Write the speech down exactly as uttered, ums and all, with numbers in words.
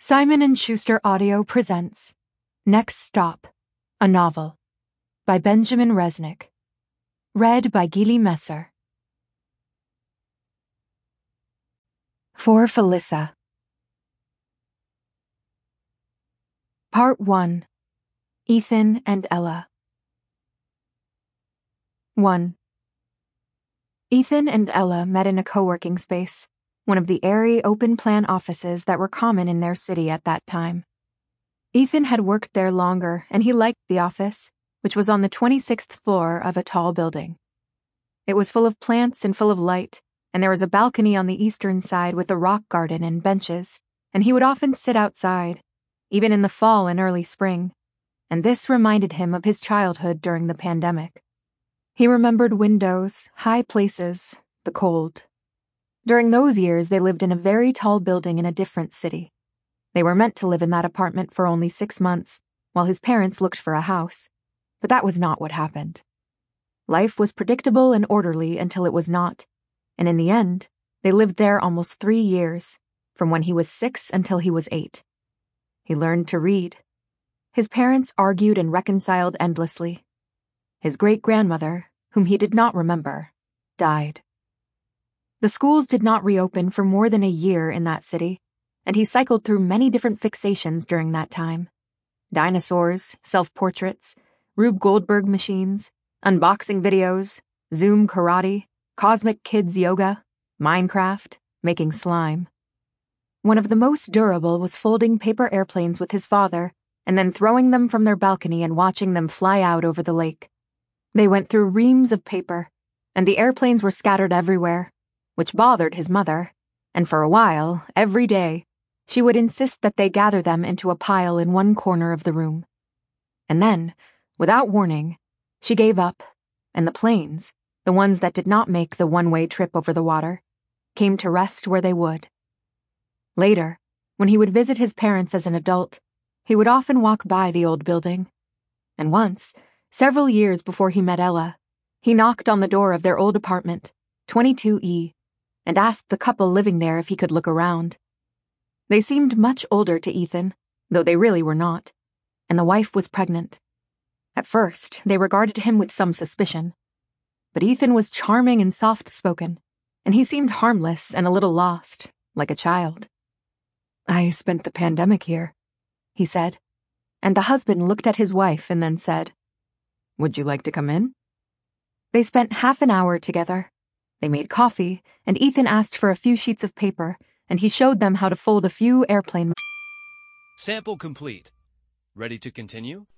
Simon and Schuster Audio presents Next Stop, a novel by Benjamin Resnick. Read by Gili Messer. For Felissa. Part one. Ethan and Ella. one. Ethan and Ella met in a co-working space, one of the airy open-plan offices that were common in their city at that time. Ethan had worked there longer, and he liked the office, which was on the twenty-sixth floor of a tall building. It was full of plants and full of light, and there was a balcony on the eastern side with a rock garden and benches, and he would often sit outside, even in the fall and early spring, and this reminded him of his childhood during the pandemic. He remembered windows, high places, the cold. During those years, they lived in a very tall building in a different city. They were meant to live in that apartment for only six months, while his parents looked for a house. But that was not what happened. Life was predictable and orderly until it was not, and in the end, they lived there almost three years, from when he was six until he was eight. He learned to read. His parents argued and reconciled endlessly. His great-grandmother, whom he did not remember, died. The schools did not reopen for more than a year in that city, and he cycled through many different fixations during that time. Dinosaurs, self-portraits, Rube Goldberg machines, unboxing videos, Zoom karate, Cosmic Kids yoga, Minecraft, making slime. One of the most durable was folding paper airplanes with his father and then throwing them from their balcony and watching them fly out over the lake. They went through reams of paper, and the airplanes were scattered everywhere, which bothered his mother, and for a while, every day, she would insist that they gather them into a pile in one corner of the room. And then, without warning, she gave up, and the planes, the ones that did not make the one-way trip over the water, came to rest where they would. Later, when he would visit his parents as an adult, he would often walk by the old building. And once, several years before he met Ella, he knocked on the door of their old apartment, twenty-two E, and asked the couple living there if he could look around. They seemed much older to Ethan, though they really were not, and the wife was pregnant. At first, they regarded him with some suspicion. But Ethan was charming and soft-spoken, and he seemed harmless and a little lost, like a child. "I spent the pandemic here," he said, and the husband looked at his wife and then said, "Would you like to come in?" They spent half an hour together. They made coffee, and Ethan asked for a few sheets of paper, and he showed them how to fold a few airplane. Sample complete. Ready to continue?